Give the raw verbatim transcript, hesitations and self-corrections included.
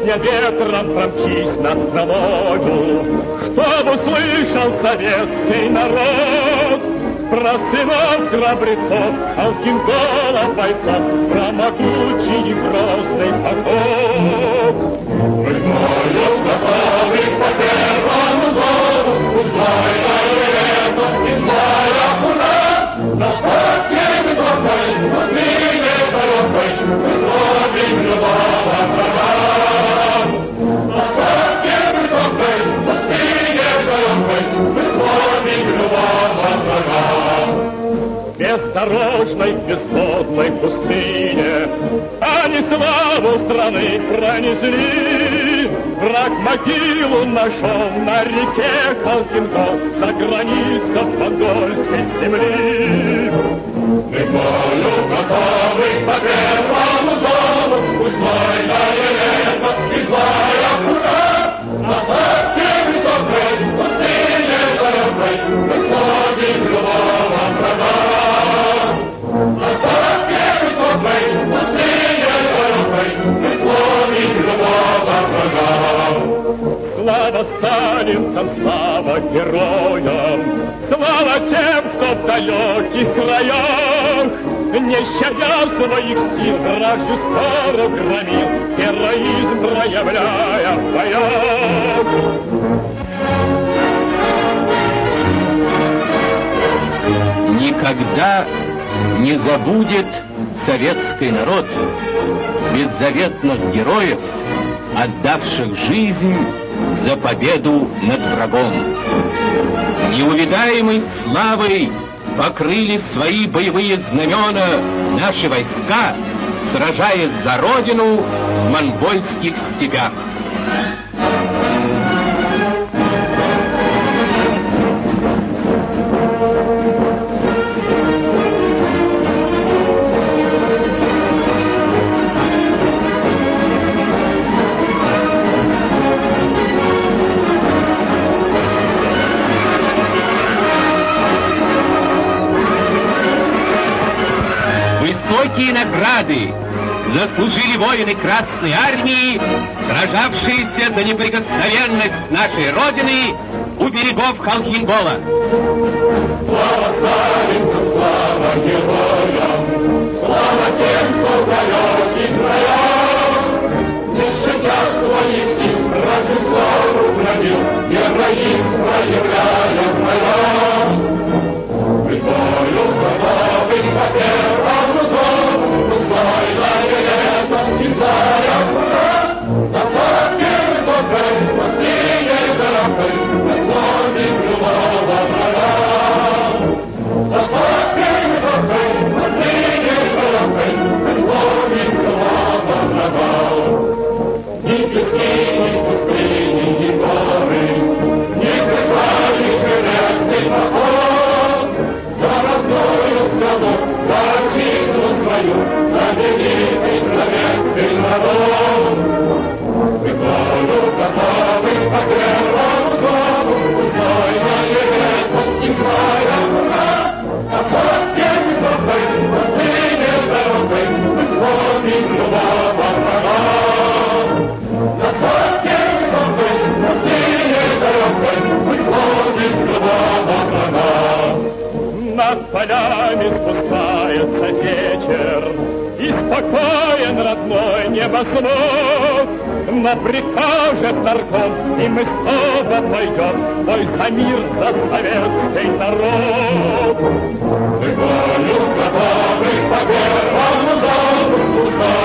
песня ветром промчись над страной, чтоб услышал советский народ про сынов храбрецов, Халкин-Гола бойцов, про могучий и грозный поход. Мы бою готовы по первому зову, узнай это, и зная ура, на сотне высокой, на длине дорогой, мы славим любого врага. На сотне высокой, на длине дорогой, мы славим любого врага. Бездорожной, бесплодной пустыне они славу страны пронесли. Враг могилу нашел на реке Халкин-Гол, на границах монгольской земли. Мы бою готовы по первому зову, узнай это и злая ура. На сотне высокой, пустыне дорогой, мы славим любого врага. На сотне высокой, пустыне дорогой, мы славим любого врага. Слава сталинцам, слава героям, слава тем, кто в далеких краях, не щадя своих сил, вражью скоро громил, героизм проявляя в боях. Никогда не забудет советский народ беззаветных героев, отдавших жизнь за победу над врагом. Неувидаемой славой покрыли свои боевые знамена наши войска, сражаясь за родину в монгольских степях. Высокие награды заслужили воины Красной Армии, сражавшиеся за неприкосновенность нашей Родины у берегов Халкин-Гола. Слава сталинцам, слава героям, слава тем, кто в далеких краях, не щадя своих сил, вражью славу громил, героизм проявляя в боях. Мы бою готовы по первому зову, узнай это и зная ура. На сотне высокой, на длине дорогой, мы славим любого врага. На сотне высокой, на длине дорогой, мы славим любого врага. Ни пески, ни пустыни, ни горы, ни крыша, ни железный поход, за родную страну, за отчизну свою, за великий советский народ. Мы бою готовы по первому зову, узнай это и зная ура. На сотне высокой, на длине дорогой, мы славим любого врага. На сотне высокой, на длине дорогой, мы славим любого врага. Над полями спускается вечер, и спокоен родной небосвод. Но прикажет нарком, и мы снова пойдем в бой за мир, за советский народ. Мы бою готовы по первому зову,